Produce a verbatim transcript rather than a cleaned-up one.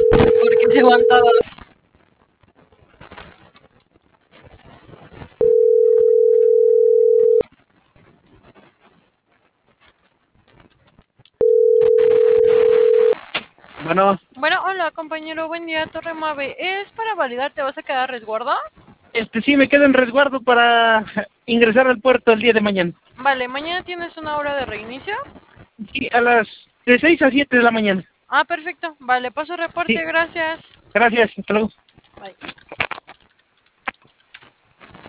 Porque se van todos. Bueno, Bueno, hola compañero, buen día, Torre Mave. Es para validar, ¿te vas a quedar a resguardo? este sí me quedo en resguardo para ingresar al puerto el día de mañana. Vale, ¿mañana tienes una hora de reinicio? Sí, a las de seis a siete de la mañana. Ah, perfecto. Vale, paso reporte, Sí, gracias. gracias, hasta luego. Bye.